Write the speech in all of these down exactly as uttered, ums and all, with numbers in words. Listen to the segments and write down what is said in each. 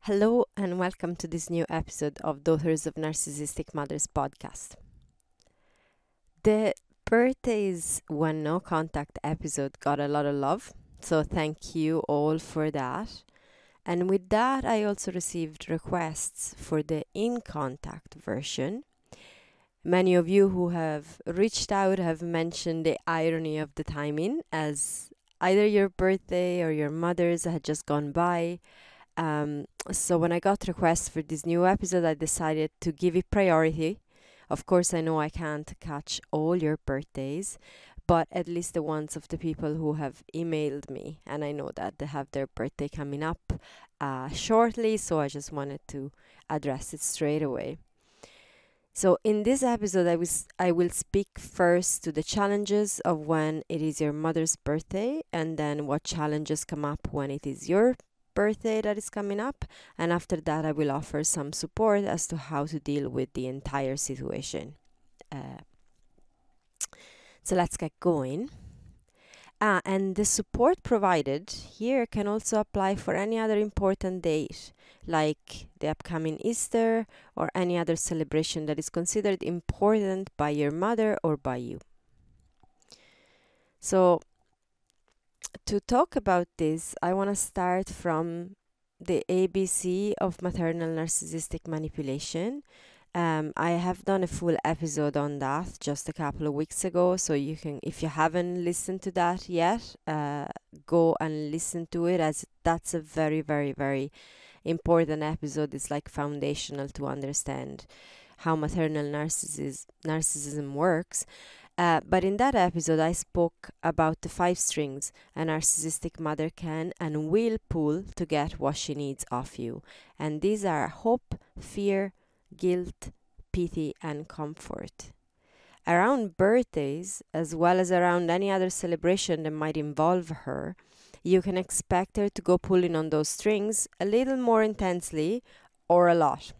Hello and welcome to this new episode of Daughters of Narcissistic Mothers podcast. The birthdays when no contact episode got a lot of love, so thank you all for that. And with that, I also received requests for the in contact version. Many of you who have reached out have mentioned the irony of the timing, as either your birthday or your mother's had just gone by. Um, so when I got requests for this new episode, I decided to give it priority. Of course, I know I can't catch all your birthdays, but at least the ones of the people who have emailed me, and I know that they have their birthday coming up uh, shortly, so I just wanted to address it straight away. So in this episode, I was I will speak first to the challenges of when it is your mother's birthday, and then what challenges come up when it is your birthday that is coming up, and after that I will offer some support as to how to deal with the entire situation. Uh, so let's get going. Ah, and the support provided here can also apply for any other important date, like the upcoming Easter or any other celebration that is considered important by your mother or by you. So to talk about this, I want to start from the A B C of maternal narcissistic manipulation. Um, I have done a full episode on that just a couple of weeks ago, so you can, if you haven't listened to that yet, uh, go and listen to it, as that's a very, very, very important episode. It's like foundational to understand how maternal narcissism narcissism works. Uh, but in that episode, I spoke about the five strings a narcissistic mother can and will pull to get what she needs of you. And these are hope, fear, guilt, pity, and comfort. Around birthdays, as well as around any other celebration that might involve her, you can expect her to go pulling on those strings a little more intensely or a lot.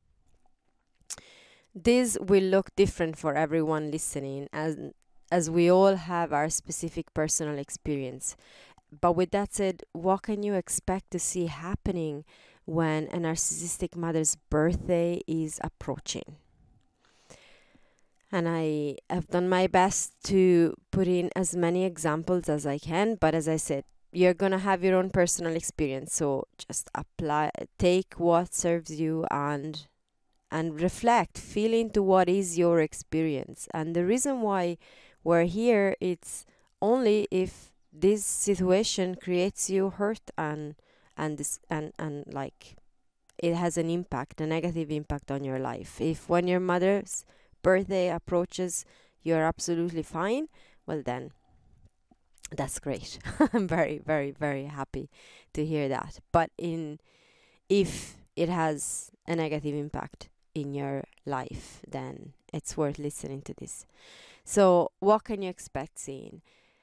This will look different for everyone listening, as as we all have our specific personal experience. But with that said, what can you expect to see happening when a narcissistic mother's birthday is approaching? And I have done my best to put in as many examples as I can, but as I said, you're gonna have your own personal experience, so just apply, take what serves you, and and reflect, feel into what is your experience. And the reason why we're here, it's only if this situation creates you hurt and and this and and like it has an impact, a negative impact on your life. If when your mother's birthday approaches you're absolutely fine, well then that's great. I'm very, very, very happy to hear that. But in if it has a negative impact in your life, then it's worth listening to this. So what can you expect seeing?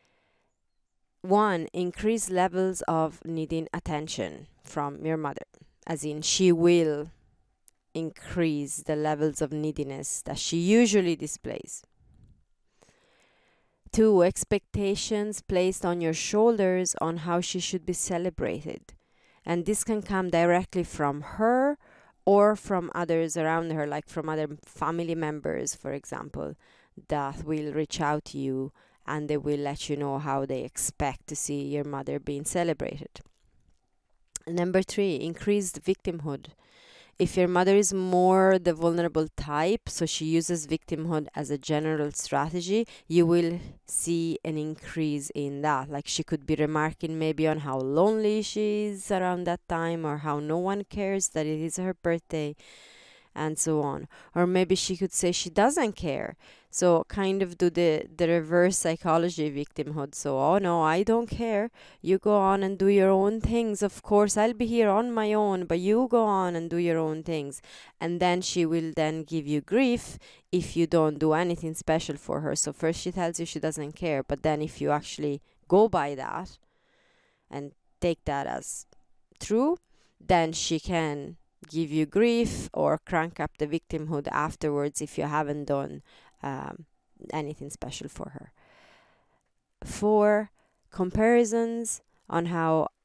One, increased levels of needing attention from your mother, as in she will increase the levels of neediness that she usually displays. Two, expectations placed on your shoulders on how she should be celebrated. And this can come directly from her or from others around her, like from other family members, for example, that will reach out to you and they will let you know how they expect to see your mother being celebrated. Number three, increased victimhood. If your mother is more the vulnerable type, so she uses victimhood as a general strategy, you will see an increase in that. Like she could be remarking maybe on how lonely she is around that time, or how no one cares that it is her birthday, and so on. Or maybe she could say she doesn't care. So kind of do the, the reverse psychology victimhood. So, oh no, I don't care. You go on and do your own things. Of course, I'll be here on my own, but you go on and do your own things. And then she will then give you grief if you don't do anything special for her. So first she tells you she doesn't care, but then if you actually go by that and take that as true, then she can give you grief or crank up the victimhood afterwards if you haven't done um, anything special for her. Four, comparisons on how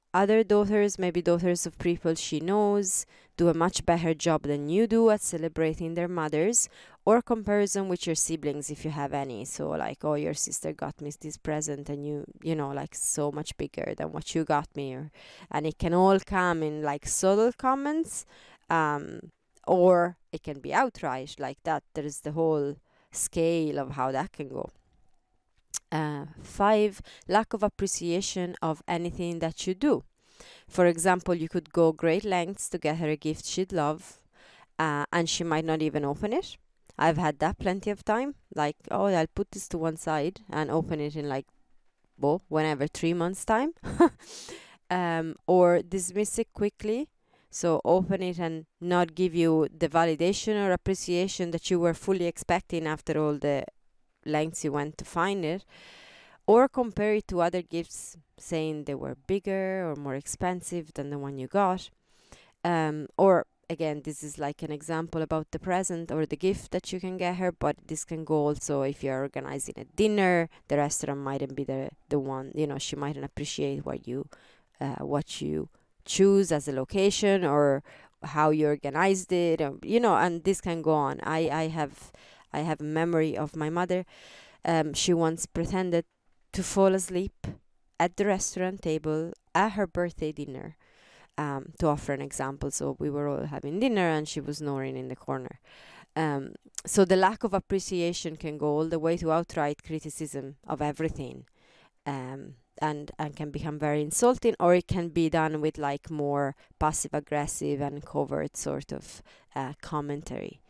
other daughters, maybe daughters of people she knows, do a much better job than you do at celebrating their mothers, or comparison with your siblings if you have any. So like, oh, your sister got me this present and you, you know, like so much bigger than what you got me. Or, and it can all come in like subtle comments, um, or it can be outright like that. There is the whole scale of how that can go. Uh, five, lack of appreciation of anything that you do. For example, you could go great lengths to get her a gift she'd love, uh, and she might not even open it. I've had that plenty of time. Like, oh, I'll put this to one side and open it in like, well, whenever, three months' time. um, or dismiss it quickly. So open it and not give you the validation or appreciation that you were fully expecting after all the lengths you went to find it, or compare it to other gifts, saying they were bigger or more expensive than the one you got. Um, or again, this is like an example about the present or the gift that you can get her, but this can go also if you're organizing a dinner. The restaurant mightn't be the the one, you know, she mightn't appreciate what you uh, what you choose as a location or how you organized it, or, you know, and this can go on. I I have I have a memory of my mother. Um, she once pretended to fall asleep at the restaurant table at her birthday dinner, um, to offer an example. So we were all having dinner and she was snoring in the corner. Um, so the lack of appreciation can go all the way to outright criticism of everything, um, and, and can become very insulting, or it can be done with like more passive aggressive and covert sort of uh, commentary.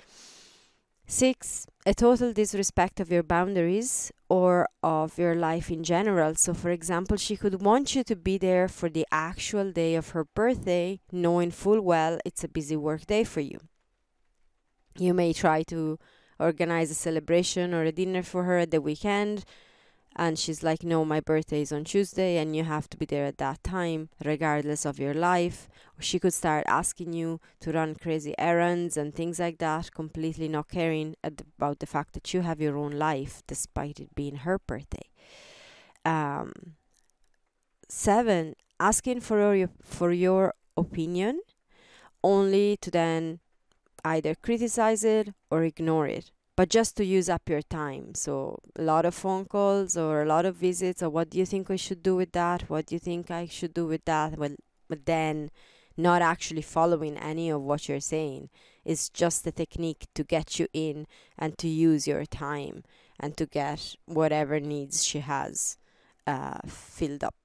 Six, a total disrespect of your boundaries or of your life in general. So, for example, she could want you to be there for the actual day of her birthday, knowing full well it's a busy work day for you. You may try to organize a celebration or a dinner for her at the weekend, and she's like, no, my birthday is on Tuesday and you have to be there at that time, regardless of your life. Or she could start asking you to run crazy errands and things like that, completely not caring about the fact that you have your own life, despite it being her birthday. Um, seven, asking for your, for your opinion, only to then either criticize it or ignore it, but just to use up your time. So a lot of phone calls or a lot of visits, or what do you think we should do with that? What do you think I should do with that? Well, but then not actually following any of what you're saying is just a technique to get you in and to use your time and to get whatever needs she has uh, filled up.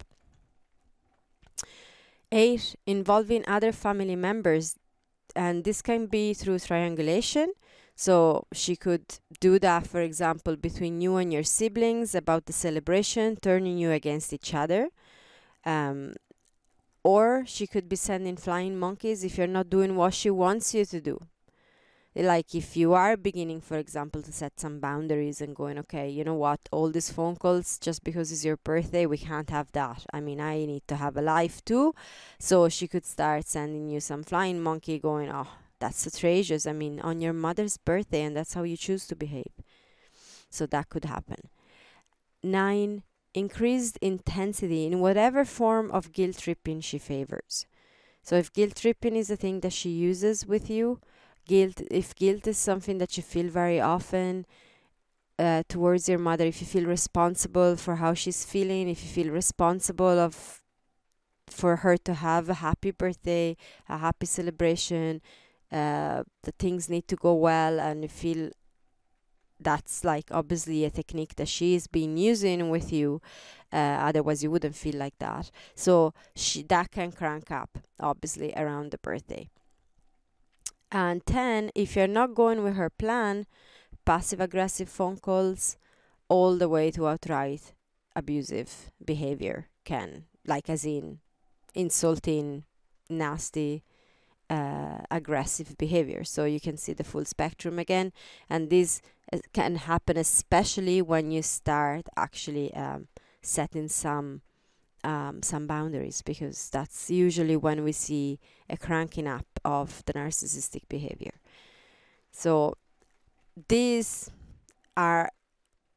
Eight, involving other family members, and this can be through triangulation. So she could do that, for example, between you and your siblings about the celebration, turning you against each other. Um, or she could be sending flying monkeys if you're not doing what she wants you to do. Like if you are beginning, for example, to set some boundaries and going, okay, you know what, all these phone calls just because it's your birthday, we can't have that. I mean, I need to have a life too. So she could start sending you some flying monkey going, oh, that's outrageous. I mean, on your mother's birthday, and that's how you choose to behave. So that could happen. Nine, increased intensity in whatever form of guilt tripping she favors. So if guilt tripping is a thing that she uses with you, guilt, if guilt is something that you feel very often uh, towards your mother, if you feel responsible for how she's feeling, if you feel responsible of for her to have a happy birthday, a happy celebration, uh, the things need to go well, and you feel that's like obviously a technique that she's been using with you, uh, otherwise you wouldn't feel like that. So she, that can crank up obviously around the birthday. And ten, if you're not going with her plan, passive aggressive phone calls all the way to outright abusive behavior can, like as in insulting, nasty, uh, aggressive behavior. So you can see the full spectrum again, and this uh, can happen especially when you start actually um, setting some um, some boundaries, because that's usually when we see a cranking up of the narcissistic behavior. So these are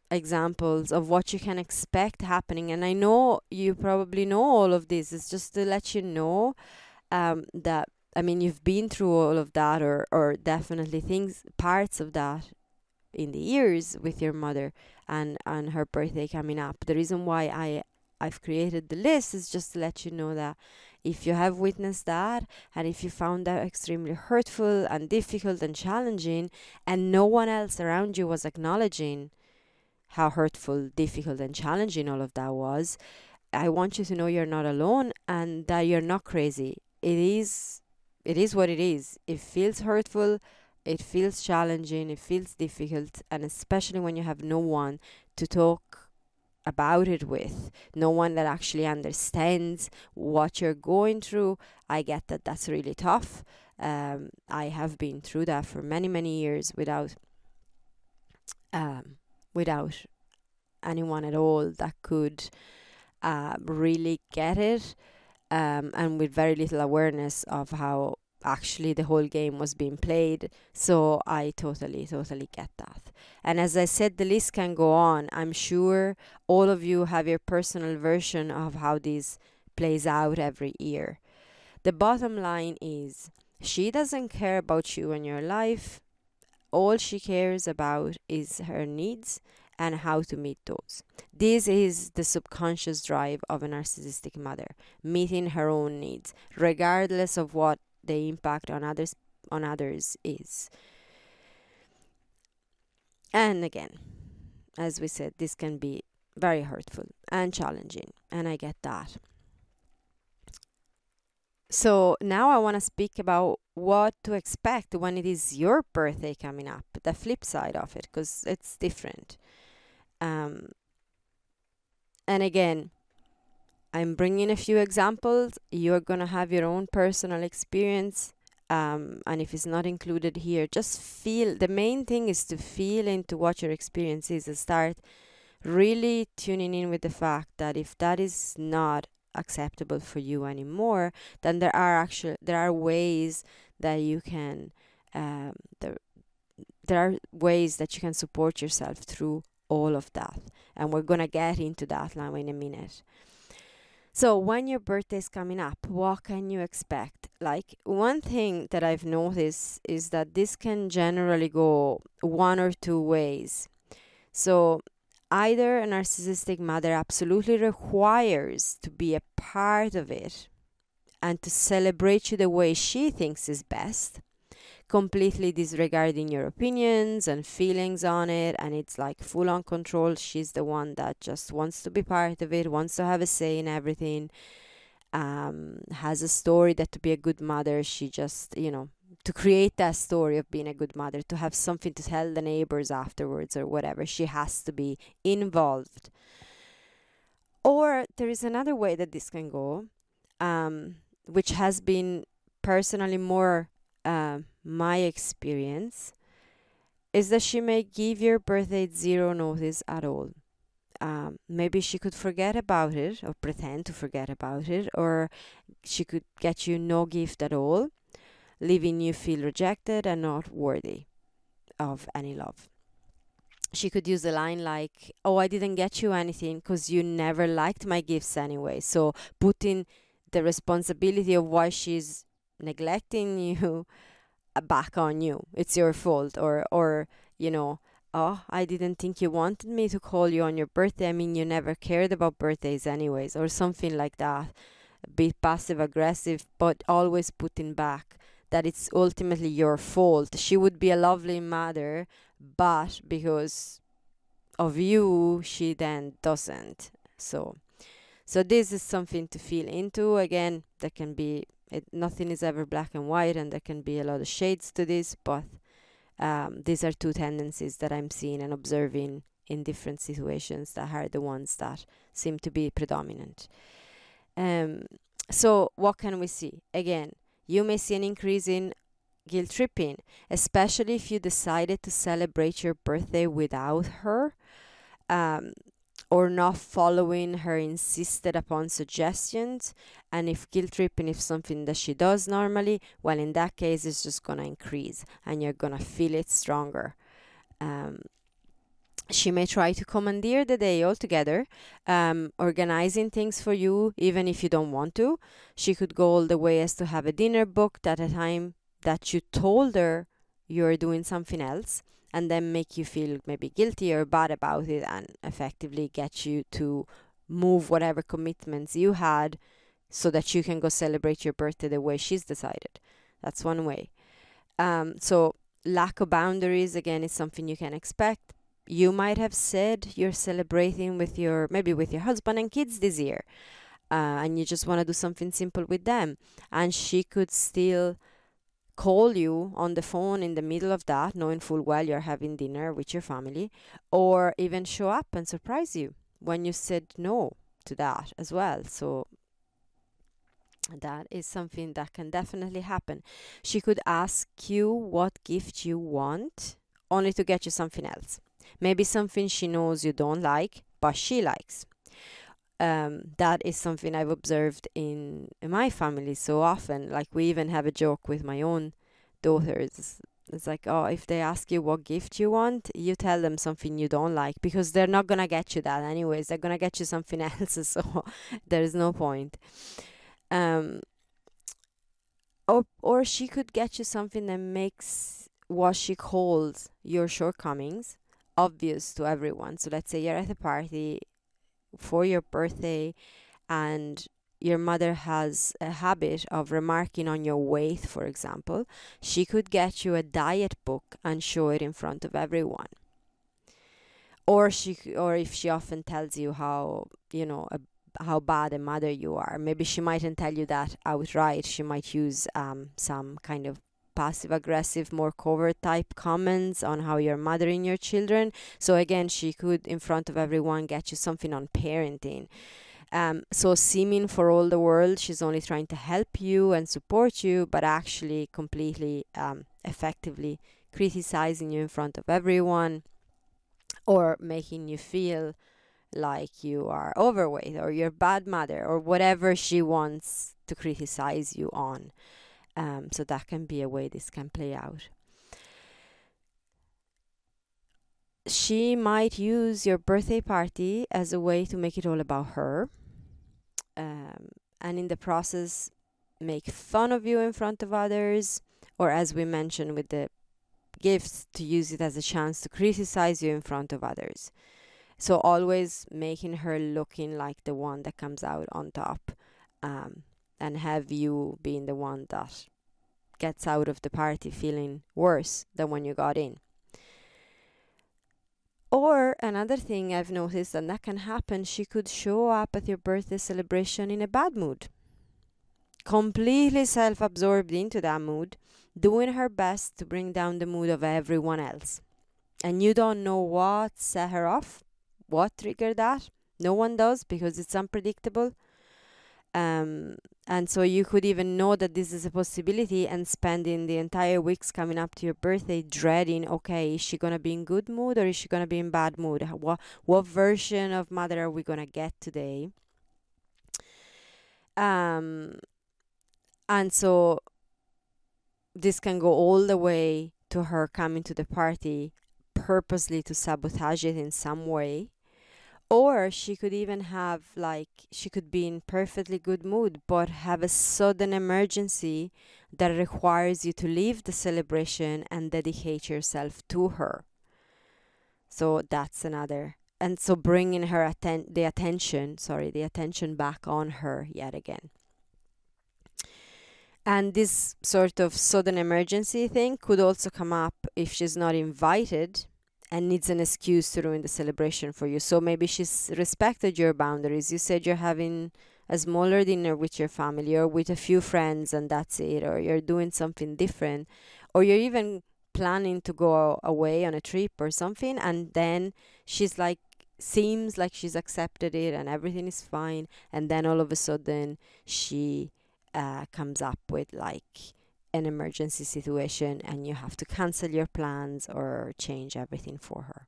examples of what you can expect happening. And I know you probably know all of this. It's just to let you know um, that, I mean, you've been through all of that, or, or definitely things, parts of that in the years with your mother and, and her birthday coming up. The reason why I, I've created the list is just to let you know that if you have witnessed that, and if you found that extremely hurtful and difficult and challenging, and no one else around you was acknowledging how hurtful, difficult, and challenging all of that was, I want you to know you're not alone and that you're not crazy. It is, it is what it is. It feels hurtful, it feels challenging, it feels difficult, and especially when you have no one to talk about it with, no one that actually understands what you're going through. I get that that's really tough. Um, I have been through that for many, many years without, um, without anyone at all that could uh, really get it, um, and with very little awareness of how actually the whole game was being played. So I totally, totally get that. And as I said, the list can go on. I'm sure all of you have your personal version of how this plays out every year. The bottom line is, she doesn't care about you and your life. All she cares about is her needs and how to meet those. This is the subconscious drive of a narcissistic mother, meeting her own needs, regardless of what the impact on others on others is. And again, as we said, this can be very hurtful and challenging, and I get that. So now I want to speak about what to expect when it is your birthday coming up, the flip side of it, because it's different. Um, and again, I'm bringing a few examples. You're going to have your own personal experience. Um, and if it's not included here, just feel. The main thing is to feel into what your experience is and start really tuning in with the fact that if that is not acceptable for you anymore, then there are actually there are ways that you can um, there, there are ways that you can support yourself through all of that, and we're gonna get into that now in a minute. So when your birthday is coming up, what can you expect? Like, one thing that I've noticed is that this can generally go one or two ways. So either a narcissistic mother absolutely requires to be a part of it and to celebrate you the way she thinks is best, completely disregarding your opinions and feelings on it, and it's like full on control. She's the one that just wants to be part of it, wants to have a say in everything, um, has a story that to be a good mother, she just, you know, to create that story of being a good mother, to have something to tell the neighbors afterwards or whatever, she has to be involved. Or there is another way that this can go, um, which has been personally more uh, my experience, is that she may give your birthday zero notice at all. Um, maybe she could forget about it or pretend to forget about it, or she could get you no gift at all, leaving you feel rejected and not worthy of any love. She could use a line like, "Oh, I didn't get you anything because you never liked my gifts anyway." So putting the responsibility of why she's neglecting you back on you. It's your fault. Or, or you know, "Oh, I didn't think you wanted me to call you on your birthday. I mean, you never cared about birthdays anyways," or something like that. A bit passive aggressive, but always putting back that it's ultimately your fault. She would be a lovely mother, but because of you, she then doesn't. So, so this is something to feel into. Again, there can be it, nothing is ever black and white, and there can be a lot of shades to this. But um, these are two tendencies that I'm seeing and observing in different situations that are the ones that seem to be predominant. Um, so what can we see? Again, you may see an increase in guilt tripping, especially if you decided to celebrate your birthday without her, um, or not following her insisted upon suggestions. And if guilt tripping is something that she does normally, well, in that case, it's just going to increase and you're going to feel it stronger. Um, She may try to commandeer the day altogether, um, organizing things for you, even if you don't want to. She could go all the way as to have a dinner booked at a time that you told her you're doing something else, and then make you feel maybe guilty or bad about it, and effectively get you to move whatever commitments you had so that you can go celebrate your birthday the way she's decided. That's one way. Um, so, lack of boundaries, again, is something you can expect. You might have said you're celebrating with your, maybe with your husband and kids this year, uh, and you just want to do something simple with them. And she could still call you on the phone in the middle of that, knowing full well you're having dinner with your family, or even show up and surprise you when you said no to that as well. So that is something that can definitely happen. She could ask you what gift you want, only to get you something else. Maybe something she knows you don't like, but she likes. Um, that is something I've observed in, in my family so often. Like, we even have a joke with my own daughters. It's like, oh, if they ask you what gift you want, you tell them something you don't like, because they're not gonna get you that anyways. They're gonna get you something else, so there's no point. Um, or or she could get you something that makes what she calls your shortcomings obvious to everyone. So let's say you're at a party for your birthday, and your mother has a habit of remarking on your weight, for example. She could get you a diet book and show it in front of everyone. Or she, or if she often tells you how, you know, a, how bad a mother you are, maybe she mightn't tell you that outright. She might use um, some kind of passive aggressive, more covert type comments on how you're mothering your children. So again, she could, in front of everyone, get you something on parenting. Um, so seeming for all the world she's only trying to help you and support you, but actually completely um, effectively criticizing you in front of everyone, or making you feel like you are overweight or you're a bad mother or whatever she wants to criticize you on. Um, so that can be a way this can play out. She might use your birthday party as a way to make it all about her, um, and in the process make fun of you in front of others, or as we mentioned with the gifts, to use it as a chance to criticize you in front of others. So always making her looking like the one that comes out on top, um, and have you being the one that gets out of the party feeling worse than when you got in. Or another thing I've noticed, and that can happen, she could show up at your birthday celebration in a bad mood, completely self-absorbed into that mood, doing her best to bring down the mood of everyone else. And you don't know what set her off, what triggered that. No one does, because it's unpredictable. Um, and so you could even know that this is a possibility and spending the entire weeks coming up to your birthday dreading, okay, is she going to be in good mood or is she going to be in bad mood? What, what version of mother are we going to get today? Um, and so this can go all the way to her coming to the party purposely to sabotage it in some way. Or she could even have, like, she could be in perfectly good mood, but have a sudden emergency that requires you to leave the celebration and dedicate yourself to her. So that's another. And so bringing her atten- the attention, sorry, the attention back on her yet again. And this sort of sudden emergency thing could also come up if she's not invited and needs an excuse to ruin the celebration for you. So maybe she's respected your boundaries. You said you're having a smaller dinner with your family or with a few friends and that's it, or you're doing something different, or you're even planning to go away on a trip or something, and then she's like, seems like she's accepted it and everything is fine, and then all of a sudden she uh, comes up with like an emergency situation and you have to cancel your plans or change everything for her.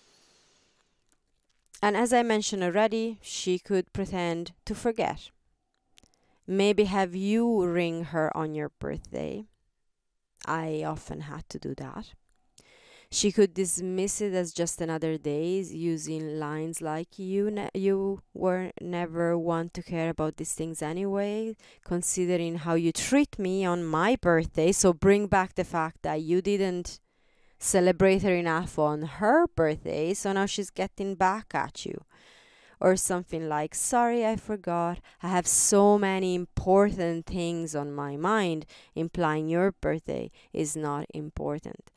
And as I mentioned already, she could pretend to forget. Maybe have you ring her on your birthday. I often had to do that. She could dismiss it as just another day, using lines like you ne- you were never one to care about these things anyway, considering how you treat me on my birthday. So bring back the fact that you didn't celebrate her enough on her birthday, so now she's getting back at you. Or something like, sorry, I forgot. I have so many important things on my mind, implying your birthday is not important.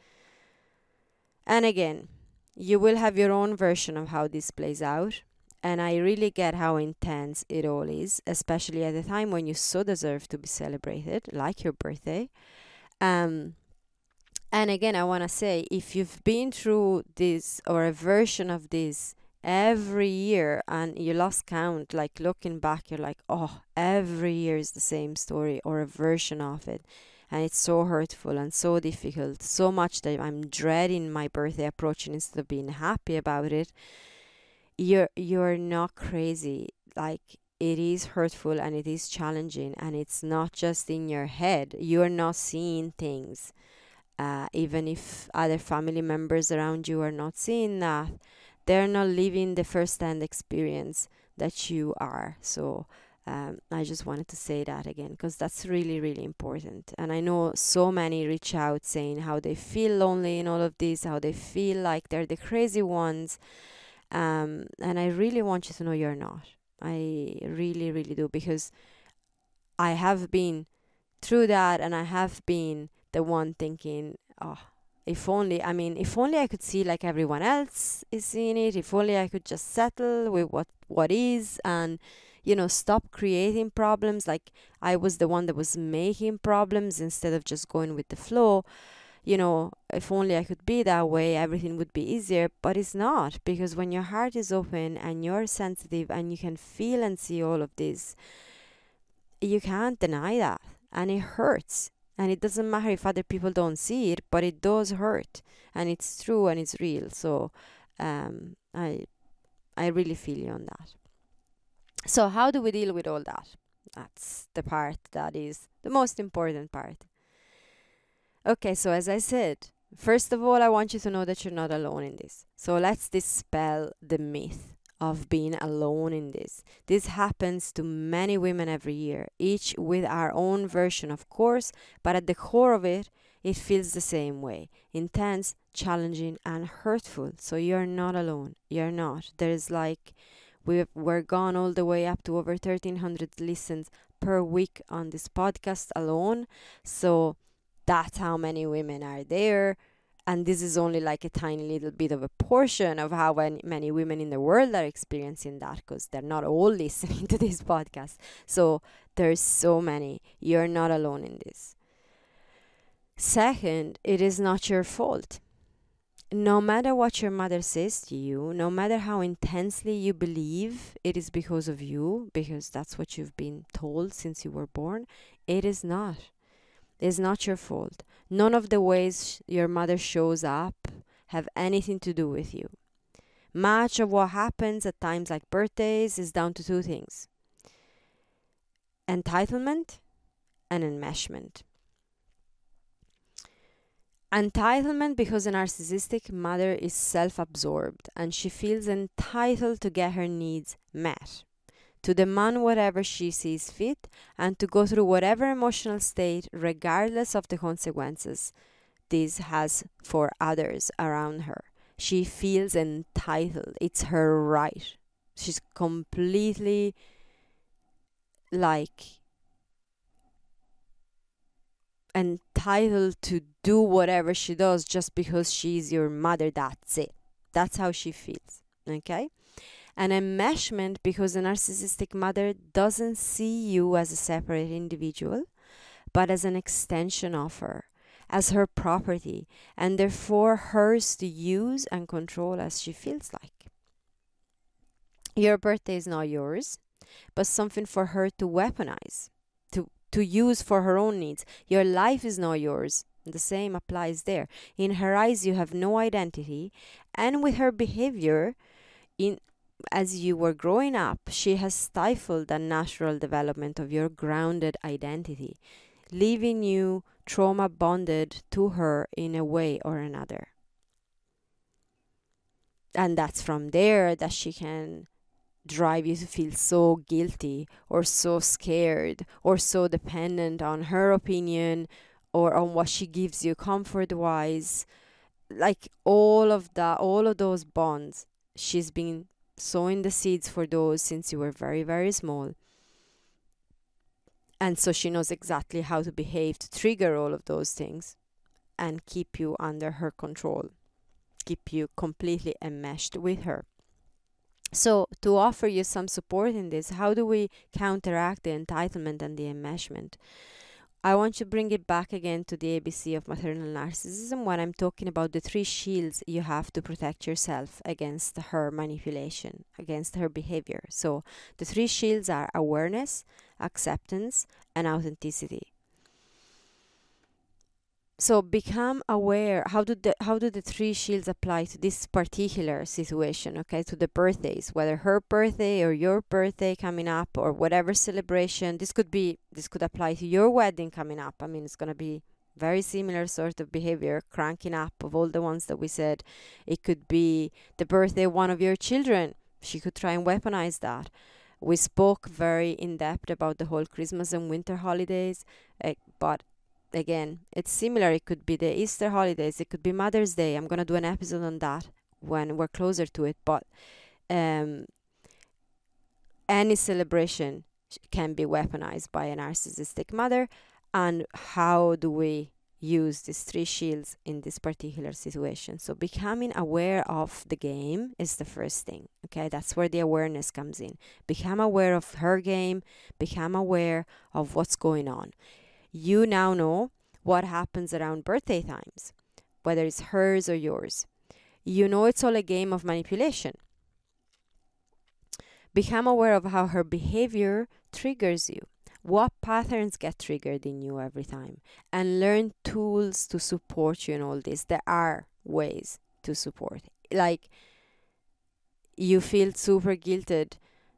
And again, you will have your own version of how this plays out. And I really get how intense it all is, especially at a time when you so deserve to be celebrated, like your birthday. Um, and again, I want to say, if you've been through this or a version of this every year and you lost count, like looking back, you're like, oh, every year is the same story or a version of it. And it's so hurtful and so difficult, so much that I'm dreading my birthday approaching instead of being happy about it. You're you're not crazy. Like, it is hurtful and it is challenging, and it's not just in your head. You're not seeing things. Uh, even if other family members around you are not seeing that, they're not living the first-hand experience that you are. So um, I just wanted to say that again, because that's really, really important. And I know so many reach out saying how they feel lonely in all of this, how they feel like they're the crazy ones. Um, and I really want you to know you're not. I really, really do, because I have been through that, and I have been the one thinking, oh, if only, I mean, if only I could see like everyone else is seeing it, if only I could just settle with what, what is, and, you know, stop creating problems. Like, I was the one that was making problems instead of just going with the flow. You know, if only I could be that way, everything would be easier. But it's not, because when your heart is open and you're sensitive and you can feel and see all of this, you can't deny that. And it hurts. And it doesn't matter if other people don't see it, but it does hurt. And it's true and it's real. So um, I, I really feel you on that. So how do we deal with all that? That's the part that is the most important part. Okay, so as I said, first of all, I want you to know that you're not alone in this. So let's dispel the myth of being alone in this. This happens to many women every year, each with our own version, of course, but at the core of it, it feels the same way. Intense, challenging, and hurtful. So you're not alone. You're not. There's like, we've, we're gone all the way up to over thirteen hundred listens per week on this podcast alone. So that's how many women are there. And this is only like a tiny little bit of a portion of how many women in the world are experiencing that, because they're not all listening to this podcast. So there's so many. You're not alone in this. Second, it is not your fault. No matter what your mother says to you, no matter how intensely you believe it is because of you, because that's what you've been told since you were born, it is not. It's not your fault. None of the ways your mother shows up have anything to do with you. Much of what happens at times like birthdays is down to two things: entitlement and enmeshment. Entitlement, because a narcissistic mother is self-absorbed and she feels entitled to get her needs met, to demand whatever she sees fit, and to go through whatever emotional state regardless of the consequences this has for others around her. She feels entitled. It's her right. She's completely like entitled to do whatever she does just because she's your mother. That's it. That's how she feels. Okay? An enmeshment, because a narcissistic mother doesn't see you as a separate individual, but as an extension of her, as her property, and therefore hers to use and control as she feels like. Your birthday is not yours, but something for her to weaponize, to, to use for her own needs. Your life is not yours. The same applies there. In her eyes, you have no identity, and with her behavior, in as you were growing up, she has stifled the natural development of your grounded identity, leaving you trauma bonded to her in a way or another. And that's from there that she can drive you to feel so guilty or so scared or so dependent on her opinion or on what she gives you comfort wise. Like all of that, all of those bonds, she's been sowing the seeds for those since you were very, very small. And so she knows exactly how to behave to trigger all of those things and keep you under her control, keep you completely enmeshed with her. So, to offer you some support in this, how do we counteract the entitlement and the enmeshment? I want to bring it back again to the A B C of maternal narcissism when I'm talking about the three shields you have to protect yourself against her manipulation, against her behavior. So, the three shields are awareness, acceptance, and authenticity. So become aware. How do the how do the three shields apply to this particular situation? Okay, to the birthdays, whether her birthday or your birthday coming up or whatever celebration. This could be this could apply to your wedding coming up. I mean, it's gonna be very similar sort of behavior, cranking up of all the ones that we said. It could be the birthday of one of your children. She could try and weaponize that. We spoke very in depth about the whole Christmas and winter holidays, uh, but again, it's similar. It could be the Easter holidays, it could be Mother's Day. I'm going to do an episode on that when we're closer to it. But um, any celebration can be weaponized by a narcissistic mother. And how do we use these three shields in this particular situation? So becoming aware of the game is the first thing. Okay, that's where the awareness comes in. Become aware of her game, become aware of what's going on. You now know what happens around birthday times, whether it's hers or yours. You know it's all a game of manipulation. Become aware of how her behavior triggers you. What patterns get triggered in you every time? And learn tools to support you in all this. There are ways to support. Like, you feel super guilted.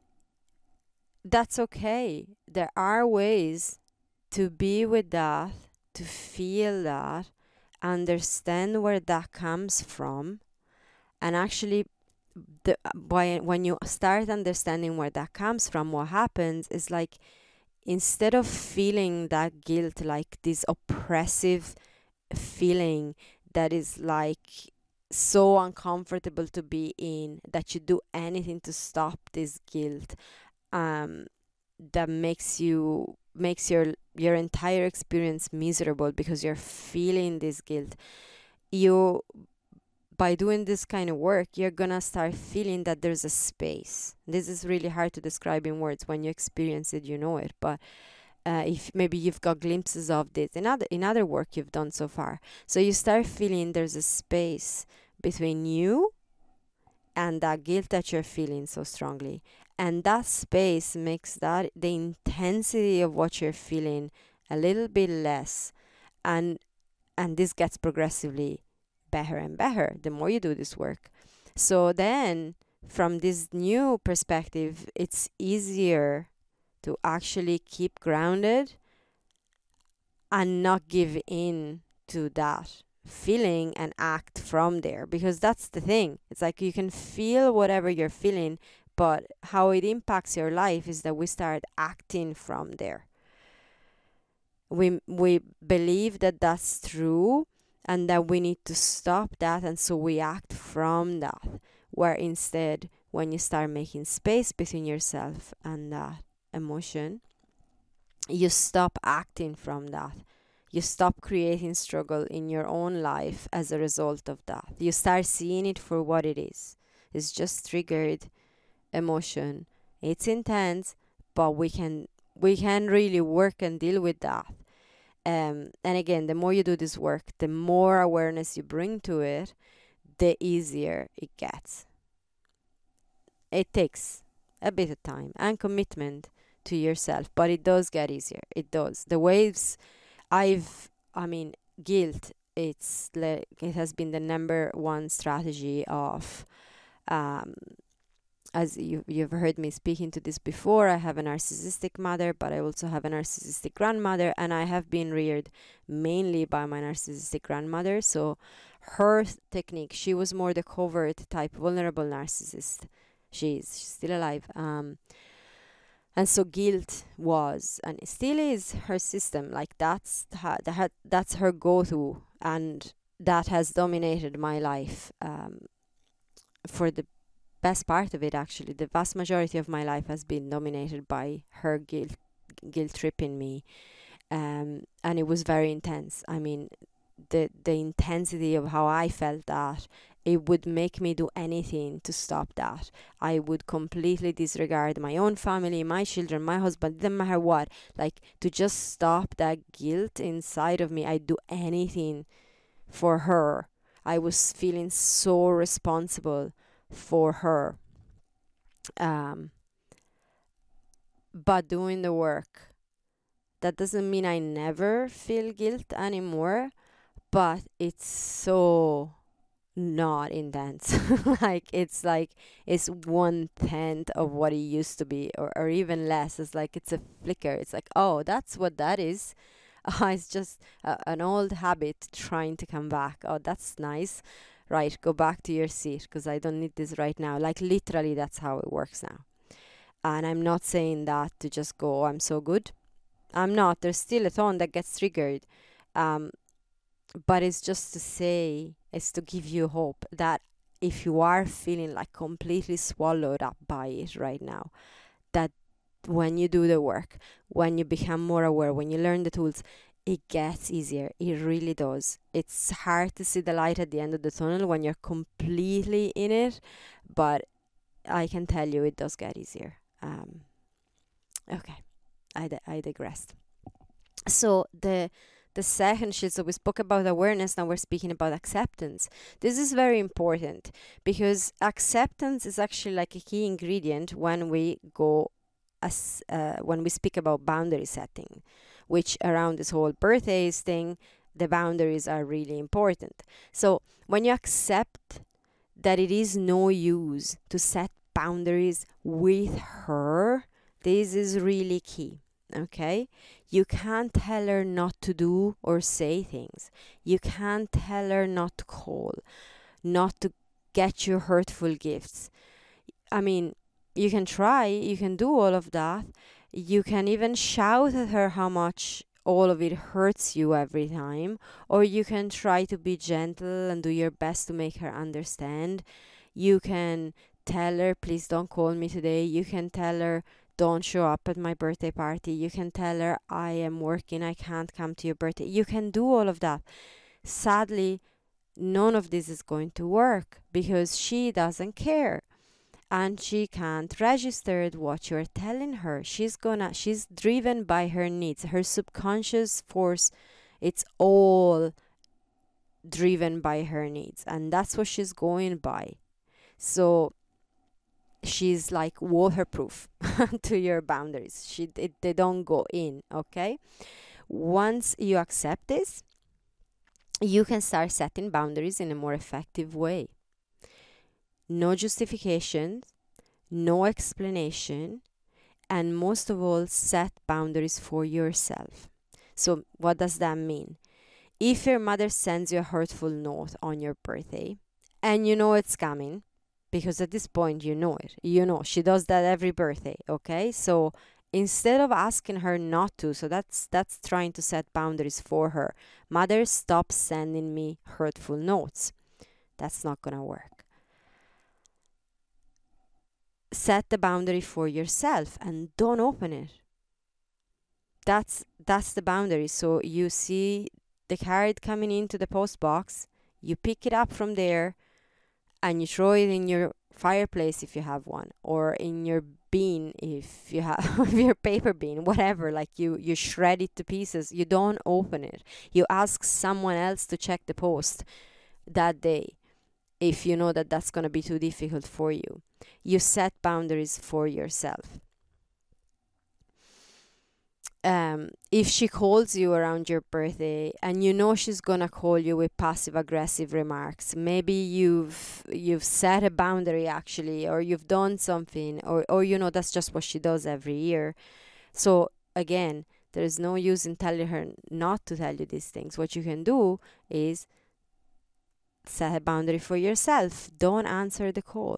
That's okay. There are ways to be with that, to feel that, understand where that comes from, and actually the by, when you start understanding where that comes from, what happens is, like, instead of feeling that guilt like this oppressive feeling that is like so uncomfortable to be in that you do anything to stop this guilt, um that makes you makes your your entire experience miserable because you're feeling this guilt. You By doing this kind of work, you're gonna start feeling that there's a space. This is really hard to describe in words. When you experience it, you know it. But uh, if maybe you've got glimpses of this in other in other work you've done so far, so you start feeling there's a space between you and that guilt that you're feeling so strongly. And that space makes that the intensity of what you're feeling a little bit less. And and this gets progressively better and better the more you do this work. So then, from this new perspective, it's easier to actually keep grounded and not give in to that feeling and act from there, because that's the thing. It's like you can feel whatever you're feeling, but how it impacts your life is that we start acting from there. We we believe that that's true and that we need to stop that, and so we act from that. Where instead, when you start making space between yourself and that emotion, you stop acting from that. You stop creating struggle in your own life as a result of that. You start seeing it for what it is. It's just triggered emotion. It's intense, but we can we can really work and deal with that. Um, and again, the more you do this work, the more awareness you bring to it, the easier it gets. It takes a bit of time and commitment to yourself, but it does get easier. It does. The waves, I've, I mean, guilt, it's like, it has been the number one strategy of, um, as you, you've heard me speaking to this before, I have a narcissistic mother, but I also have a narcissistic grandmother, and I have been reared mainly by my narcissistic grandmother. So her technique. She was more the covert type, vulnerable narcissist. She is she's still alive. Um, and so guilt was and it still is her system. Like that's ha- that that's her go-to, and that has dominated my life um, for the best part of it. Actually, the vast majority of my life has been dominated by her guilt guilt tripping me, um, and it was very intense. I mean, the the intensity of how I felt that, it would make me do anything to stop that. I would completely disregard my own family, my children, my husband, didn't matter what. Like, to just stop that guilt inside of me, I'd do anything for her. I was feeling so responsible for her. Um, but doing the work, that doesn't mean I never feel guilt anymore, but it's so not intense. Like, it's like it's one tenth of what it used to be, or, or even less. It's like it's a flicker. It's like, oh, that's what that is. Uh, it's just uh, an old habit trying to come back. Oh, that's nice. Right, go back to your seat because I don't need this right now. Like, literally, that's how it works now. And I'm not saying that to just go, oh, I'm so good. I'm not. There's still a ton that gets triggered. Um, but it's just to say, it's to give you hope that if you are feeling like completely swallowed up by it right now, that when you do the work, when you become more aware, when you learn the tools, it gets easier. It really does. It's hard to see the light at the end of the tunnel when you're completely in it, but I can tell you it does get easier. Um, okay, I, di- I digressed. So the the second shit, so we spoke about awareness, now we're speaking about acceptance. This is very important because acceptance is actually like a key ingredient when we go as uh, when we speak about boundary setting, which around this whole birthdays thing, the boundaries are really important. So when you accept that it is no use to set boundaries with her, this is really key. Okay, you can't tell her not to do or say things. You can't tell her not to call, not to get you hurtful gifts. I mean, you can try, you can do all of that. You can even shout at her how much all of it hurts you every time, or you can try to be gentle and do your best to make her understand. You can tell her, please don't call me today. You can tell her, don't show up at my birthday party. You can tell her, I am working, I can't come to your birthday. You can do all of that. Sadly, none of this is going to work because she doesn't care and she can't register what you're telling her. She's gonna she's driven by her needs. Her subconscious force, it's all driven by her needs, and that's what she's going by. So she's like waterproof to your boundaries. She it, they don't go in. Okay, once you accept this, you can start setting boundaries in a more effective way. No justification, no explanation, and most of all, set boundaries for yourself. So what does that mean? If your mother sends you a hurtful note on your birthday and you know it's coming, because at this point you know it, you know she does that every birthday, okay? So instead of asking her not to, so that's that's trying to set boundaries for her. Mother, stop sending me hurtful notes. That's not gonna work. Set the boundary for yourself and don't open it. That's that's the boundary. So you see the card coming into the post box, you pick it up from there and you throw it in your fireplace if you have one, or in your bin if you have your paper bin, whatever. Like you you shred it to pieces. You don't open it. You ask someone else to check the post that day if you know that that's going to be too difficult for you. You set boundaries for yourself. Um, if she calls you around your birthday and you know she's gonna call you with passive aggressive remarks, maybe you've you've set a boundary actually, or you've done something, or or you know that's just what she does every year. So again, there is no use in telling her not to tell you these things. What you can do is set a boundary for yourself. Don't answer the call.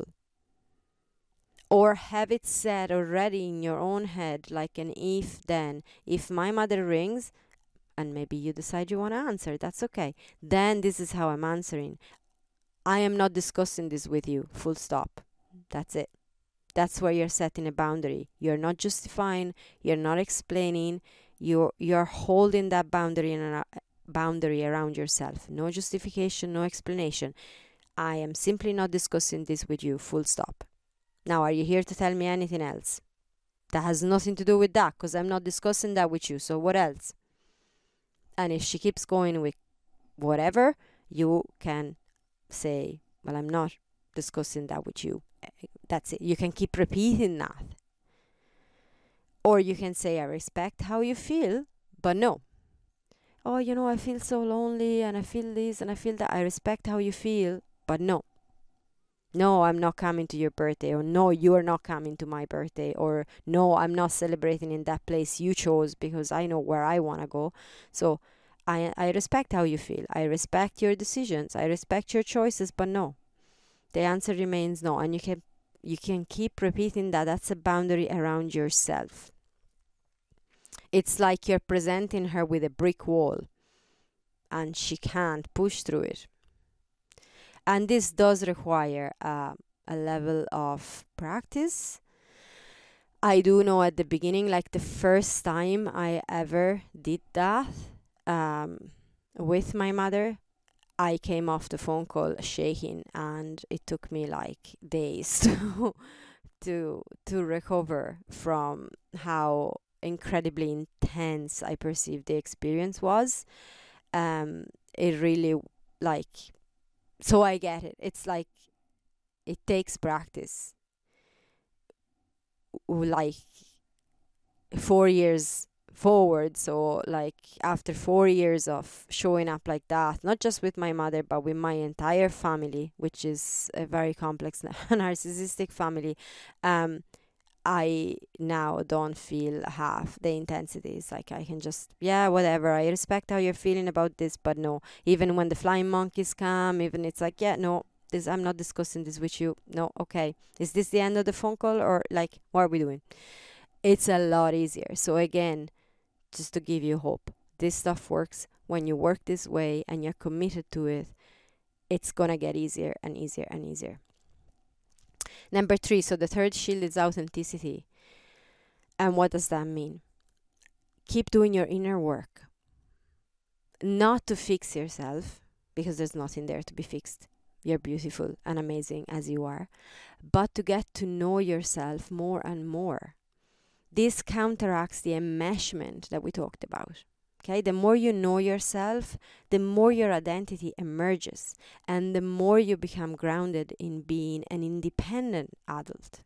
Or have it set already in your own head, like an if then. If my mother rings, and maybe you decide you want to answer, that's okay. Then this is how I'm answering. I am not discussing this with you, full stop. That's it. That's where you're setting a boundary. You're not justifying, you're not explaining, you're, you're holding that boundary and a boundary around yourself. No justification, no explanation. I am simply not discussing this with you, full stop. Now, are you here to tell me anything else? That has nothing to do with that, because I'm not discussing that with you, so what else? And if she keeps going with whatever, you can say, well, I'm not discussing that with you. That's it. You can keep repeating that. Or you can say, I respect how you feel, but no. Oh, you know, I feel so lonely and I feel this and I feel that. I respect how you feel, but no. No, I'm not coming to your birthday. Or no, you're not coming to my birthday. Or no, I'm not celebrating in that place you chose because I know where I want to go. So I, I respect how you feel. I respect your decisions. I respect your choices, but no. The answer remains no. And you can you can keep repeating that. That's a boundary around yourself. It's like you're presenting her with a brick wall and she can't push through it. And this does require uh, a level of practice. I do know at the beginning, like the first time I ever did that um, with my mother, I came off the phone call shaking, and it took me like days to to to recover from how incredibly intense I perceived the experience was. Um, it really like. So I get it. It's like it takes practice. Like four years forward. So like after four years of showing up like that, not just with my mother, but with my entire family, which is a very complex narcissistic family, um, I now don't feel half the intensity. It's like I can just, yeah, whatever. I respect how you're feeling about this, but no. Even when the flying monkeys come, even it's like, yeah, no, this I'm not discussing this with you. No, okay. Is this the end of the phone call, or like, what are we doing? It's a lot easier. So again, just to give you hope, this stuff works. When you work this way and you're committed to it, it's gonna get easier and easier and easier. Number three, so the third shield is authenticity. And what does that mean? Keep doing your inner work. Not to fix yourself, because there's nothing there to be fixed. You're beautiful and amazing as you are. But to get to know yourself more and more. This counteracts the enmeshment that we talked about. Okay, the more you know yourself, the more your identity emerges, and the more you become grounded in being an independent adult.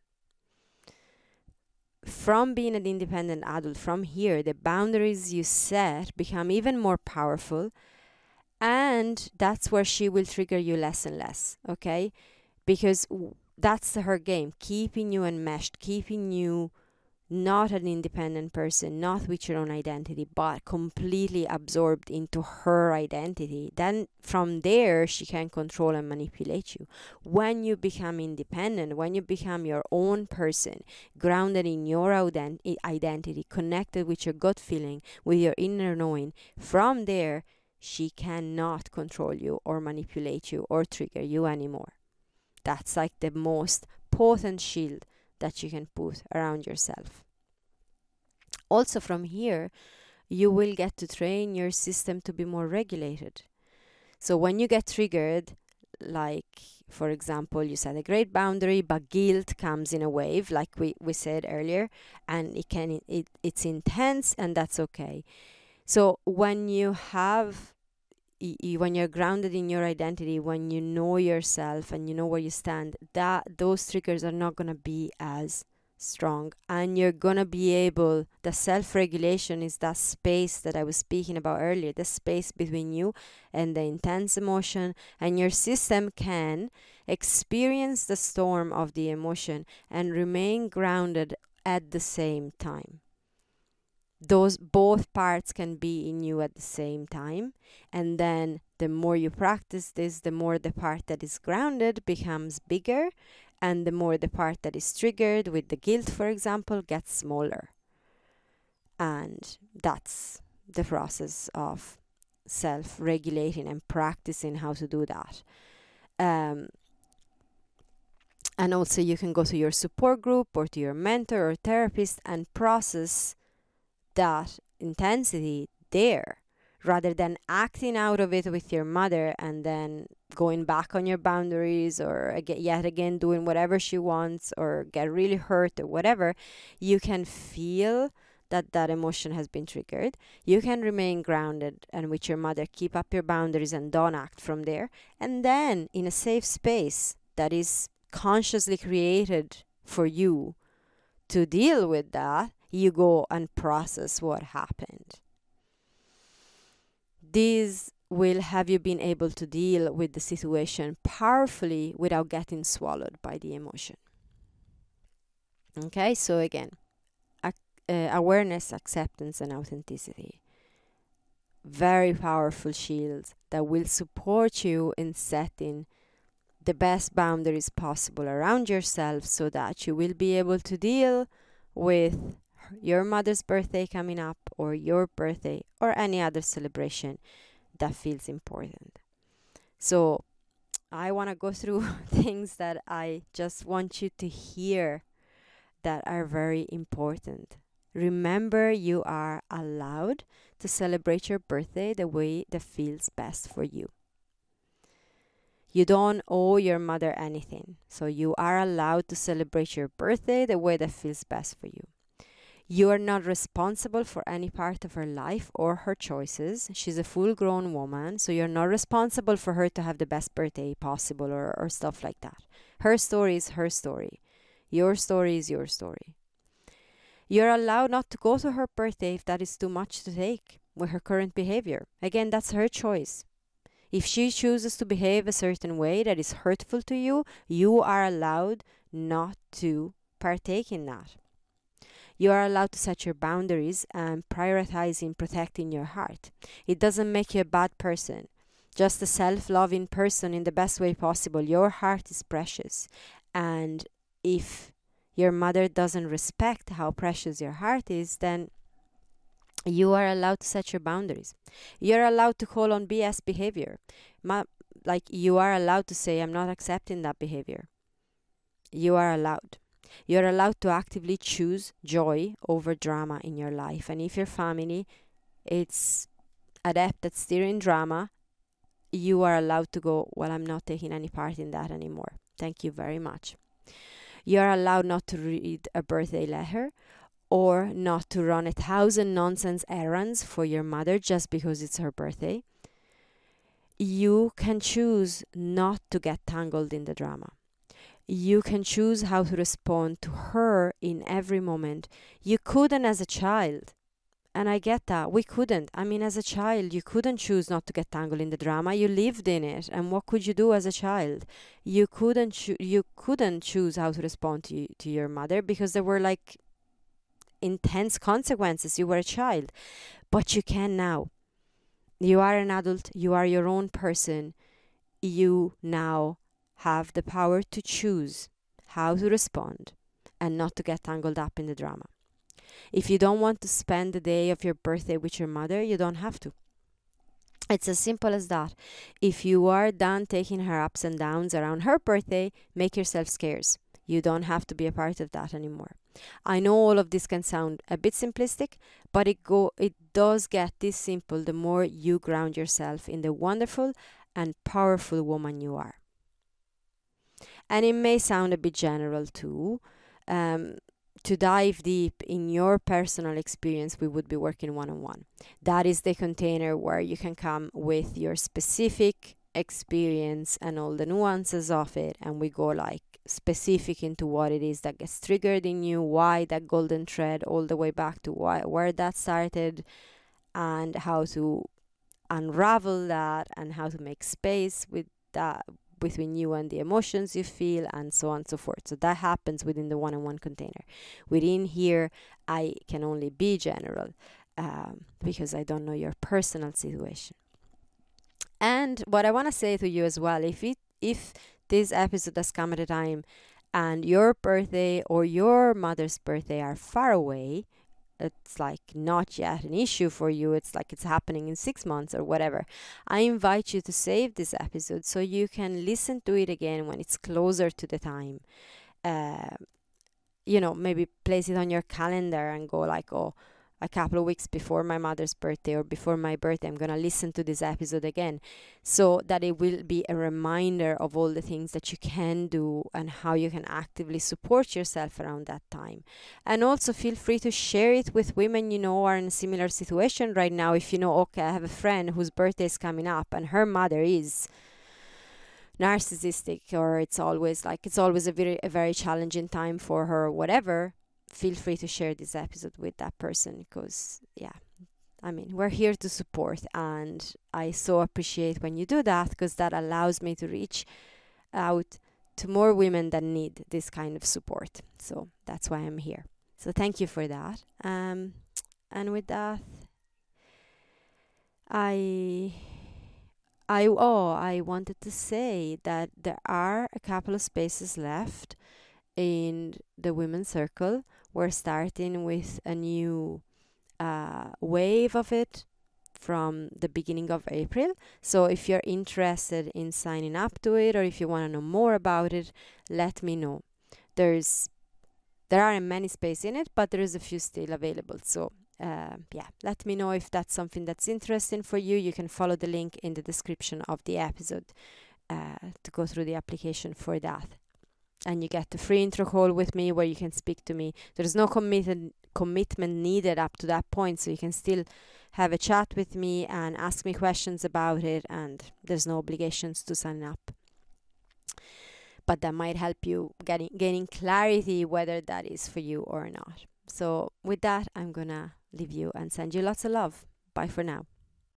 From being an independent adult, from here, the boundaries you set become even more powerful, and that's where she will trigger you less and less, okay? Because that's her game, keeping you enmeshed, keeping you not an independent person, not with your own identity, but completely absorbed into her identity. Then from there, she can control and manipulate you. When you become independent, when you become your own person, grounded in your ident- identity, connected with your gut feeling, with your inner knowing, from there, she cannot control you or manipulate you or trigger you anymore. That's like the most potent shield that you can put around yourself. Also from here, you will get to train your system to be more regulated. So when you get triggered, like for example, you set a great boundary, but guilt comes in a wave, like we, we said earlier, and it can it it's intense, and that's okay. So when you have when you're grounded in your identity, when you know yourself and you know where you stand, that those triggers are not going to be as strong, and you're going to be able, the self-regulation is that space that I was speaking about earlier, the space between you and the intense emotion, and your system can experience the storm of the emotion and remain grounded at the same time. those both parts can be in you at the same time. And then the more you practice this, the more the part that is grounded becomes bigger, and the more the part that is triggered with the guilt, for example, gets smaller. And that's the process of self-regulating and practicing how to do that. Um, and also you can go to your support group or to your mentor or therapist and process that intensity there, rather than acting out of it with your mother and then going back on your boundaries, or again, yet again doing whatever she wants, or get really hurt or whatever. You can feel that that emotion has been triggered. You can remain grounded and with your mother keep up your boundaries and don't act from there. And then in a safe space that is consciously created for you to deal with that, you go and process what happened. These will have you been able to deal with the situation powerfully without getting swallowed by the emotion. Okay, so again, ac- uh, awareness, acceptance, and authenticity. Very powerful shields that will support you in setting the best boundaries possible around yourself, so that you will be able to deal with your mother's birthday coming up, or your birthday, or any other celebration that feels important. So I want to go through things that I just want you to hear that are very important. Remember, you are allowed to celebrate your birthday the way that feels best for you. You don't owe your mother anything, so you are allowed to celebrate your birthday the way that feels best for you. You are not responsible for any part of her life or her choices. She's a full-grown woman, so you're not responsible for her to have the best birthday possible, or, or stuff like that. Her story is her story. Your story is your story. You're allowed not to go to her birthday if that is too much to take with her current behavior. Again, that's her choice. If she chooses to behave a certain way that is hurtful to you, you are allowed not to partake in that. You are allowed to set your boundaries and prioritize in protecting your heart. It doesn't make you a bad person, just a self-loving person in the best way possible. Your heart is precious. And if your mother doesn't respect how precious your heart is, then you are allowed to set your boundaries. You're allowed to call on B S behavior. Ma- like you are allowed to say, I'm not accepting that behavior. You are allowed. You're allowed to actively choose joy over drama in your life. And if your family is adept at steering drama, you are allowed to go, well, I'm not taking any part in that anymore. Thank you very much. You're allowed not to read a birthday letter, or not to run a thousand nonsense errands for your mother just because it's her birthday. You can choose not to get tangled in the drama. You can choose how to respond to her in every moment. You couldn't as a child. And I get that. We couldn't. I mean, as a child, you couldn't choose not to get tangled in the drama. You lived in it. And what could you do as a child? You couldn't cho- you couldn't choose how to respond to, to your mother, because there were like intense consequences. You were a child. But you can now. You are an adult. You are your own person. You now have the power to choose how to respond and not to get tangled up in the drama. If you don't want to spend the day of your birthday with your mother, you don't have to. It's as simple as that. If you are done taking her ups and downs around her birthday, make yourself scarce. You don't have to be a part of that anymore. I know all of this can sound a bit simplistic, but it go it does get this simple the more you ground yourself in the wonderful and powerful woman you are. And it may sound a bit general too. Um, to dive deep in your personal experience, we would be working one-on-one. That is the container where you can come with your specific experience and all the nuances of it, and we go like specific into what it is that gets triggered in you, why that golden thread, all the way back to why, where that started, and how to unravel that, and how to make space with that between you and the emotions you feel, and so on and so forth. So that happens within the one-on-one container. Within here, I can only be general um, because I don't know your personal situation. And what I want to say to you as well, if it if this episode has come at a time and your birthday or your mother's birthday are far away, it's like not yet an issue for you, it's like it's happening in six months or whatever, I invite you to save this episode so you can listen to it again when it's closer to the time. Uh, you know, maybe place it on your calendar and go like, oh, a couple of weeks before my mother's birthday or before my birthday, I'm going to listen to this episode again, so that it will be a reminder of all the things that you can do and how you can actively support yourself around that time. And also feel free to share it with women you know are in a similar situation right now. If you know, okay, I have a friend whose birthday is coming up and her mother is narcissistic, or it's always like it's always a very a very challenging time for her or whatever, feel free to share this episode with that person, because yeah, I mean, we're here to support, and I so appreciate when you do that, because that allows me to reach out to more women that need this kind of support. So that's why I'm here. So thank you for that. Um, and with that, I I oh I wanted to say that there are a couple of spaces left in the women's circle. We're starting with a new uh, wave of it from the beginning of April. So if you're interested in signing up to it, or if you want to know more about it, let me know. There's there aren't many spaces in it, but there is a few still available. So uh, yeah, let me know if that's something that's interesting for you. You can follow the link in the description of the episode uh, to go through the application for that. And you get the free intro call with me where you can speak to me. There's no committed commitment needed up to that point, so you can still have a chat with me and ask me questions about it, and there's no obligations to sign up. But that might help you getting gaining clarity whether that is for you or not. So with that, I'm gonna leave you and send you lots of love. Bye for now.